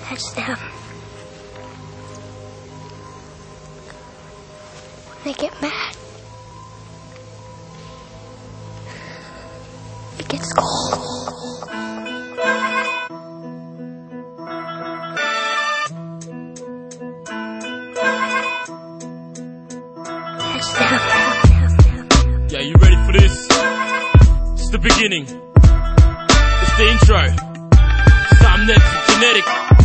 That's them. When they get mad, it gets cold. That's them. Yeah, you ready for this? It's the beginning. It's the intro. Some Nets and Genetic.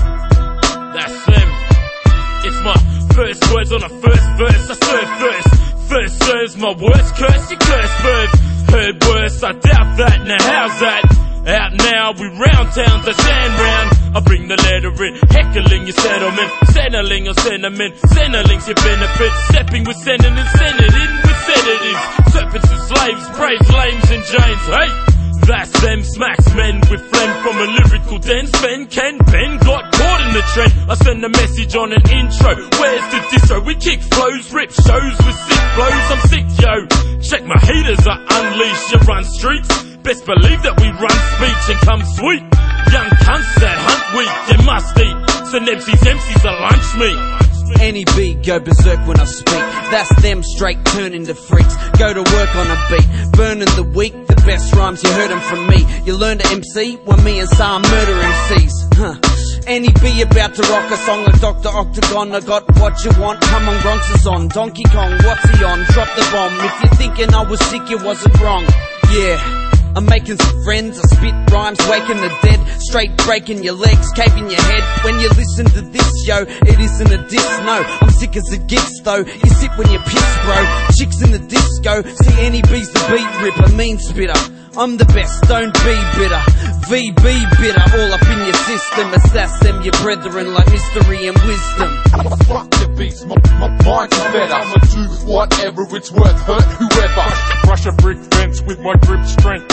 That's them. It's my first words on a first verse. I serve first. First serves my worst curse. You curse verbs. Heard worse, I doubt that. Now how's that? Out now, we round towns, I stand round. I bring the letter in, heckling your settlement, settling your sentiment, centerlings your benefits, stepping with senators, senate in with sedatives, serpents and slaves, praise lames and James. Hey, that's them smacks men with phlegm from a lyrical den. Sven, Ken, Ben got caught in the trend. I send a message on an intro. Where's the distro? We kick flows, rip shows with sick blows. I'm sick, yo. Check my heaters, I unleash. You run streets. Best believe that we run speech and come sweet. Young cunts that hunt weak, you must eat. So MC's a lunch meat. Any beat go berserk when I speak. That's them straight turning to freaks. Go to work on a beat, burning the weak. The best rhymes you heard them from me. You learn to MC when me and Sam murder MCs. Any B about to rock a song like Dr. Octagon. I got what you want, come on, Bronx is on. Donkey Kong, what's he on? Drop the bomb. If you're thinking I was sick, you wasn't wrong. Yeah, I'm making some friends, I spit rhymes, waking the dead, straight breaking your legs, caving your head. When you listen to this, yo, it isn't a diss, no, I'm sick as it gets though. You sit when you piss, bro, chicks in the disco, see any B's the beat ripper, mean spitter. I'm the best, don't be bitter. VB bitter, all up in your system. Assess them, your brethren, like mystery and wisdom. Fuck the beats, my mind's better. I'ma do whatever it's worth, hurt whoever. Brush a brick fence with my grip strength.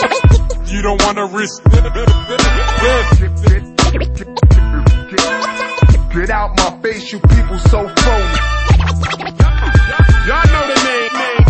You don't wanna risk. Get out my face, you people so phony. Y'all know the name.